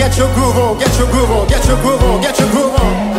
get your groove on, get your groove on, get your groove on, get your groove on.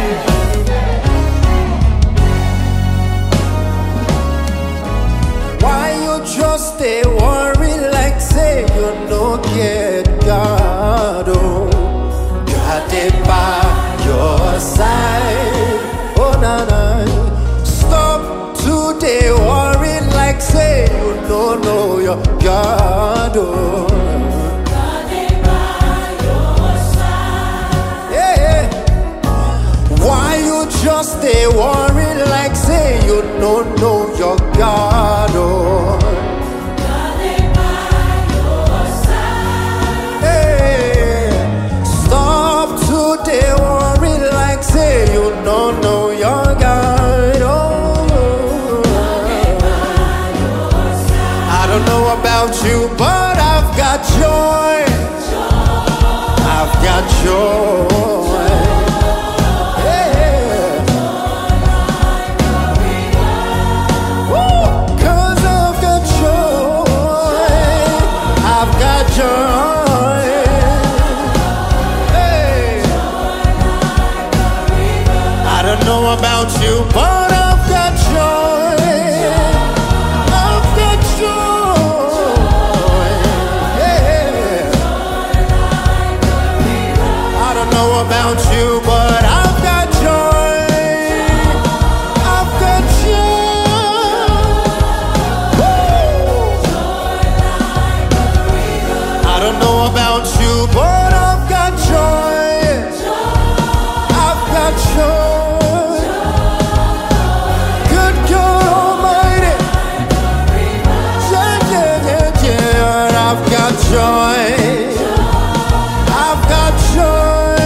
Why you just stay worried like say you no get God, oh. God it by your side, oh na na. Stop today worrying like say you don't know your God, oh. God it by your side. Yeah. Why you just stay worried like say you don't know your God, oh. God it by your side. Hey. Stop today worrying like say you don't know your God, oh. God it by your side. I don't know about you, but I've got joy. I've got joy. Yeah. Woo. 'Cause I've got joy. I've got joy. Hey. I don't know about you, but I've got joy. I've got joy. Yeah. I don't know about you, but I've got joy. I've got joy. Woo. I don't know about you, but I've got joy. I've got joy. Good God Almighty. Yeah, yeah, yeah, yeah. I've got joy. I've got joy.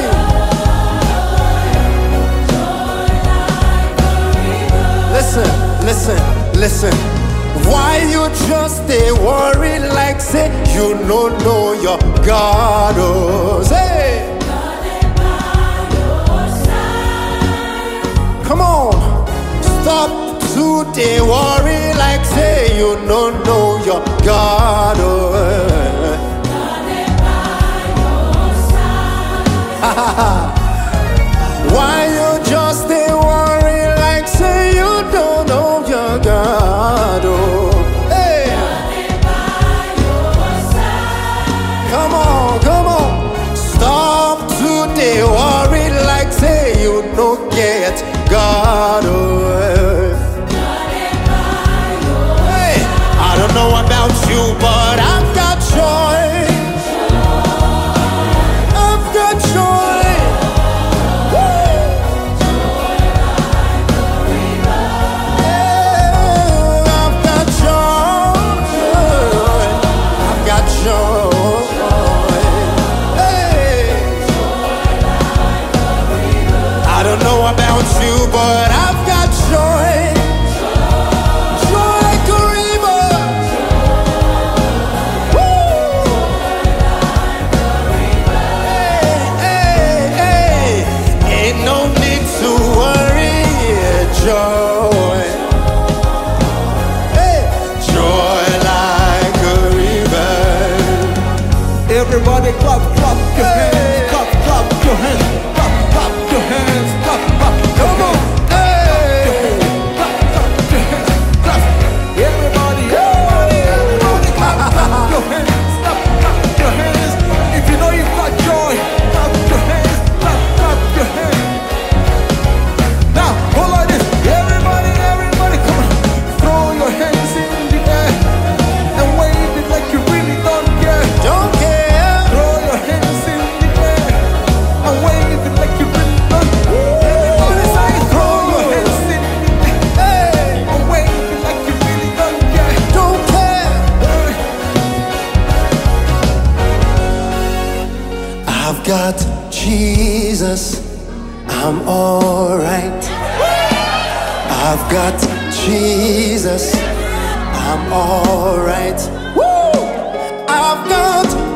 Listen, listen, listen. Why you just stay worried like say you don't know your God, oh. Say, God it by your side. come on. Stop today worry like say you don't know your God, oh. God it by your side. Why you just stay worry like say you don't know your God, oh. Hey, God it by your side. come on, come on. Stop today worry like say you don't get God, oh. God it by your Hey, I don't know about you, but I've got joy. I've got joy. Woo. Yeah, I've got joy. I've got joy. Hey. I don't know about you, but I've got joy. Joy like a river. Woo. Hey, hey, hey. Ain't no need to worry. Joy. Hey. Joy like a river. Everybody clap, clap your hands, clap, clap your hands, clap, clap your hands, clap, clap your Come on. hands, Hey. clap, clap your hands, clap. Everybody, everybody, everybody, clap, clap your hands, clap, clap your hands. If you know you've got joy, clap your hands, clap, clap your hands. Now, hold like this. Everybody, everybody, come on. Throw your hands in the air and wave it like you really don't care. Don't care. Throw your hands in the air and wave it like you really don't care. Everybody say, throw your hands in the air Hey. and wave it like you really don't care. Don't care. I've got Jesus. I'm alright. I've got Jesus. I'm alright. Woo! I've got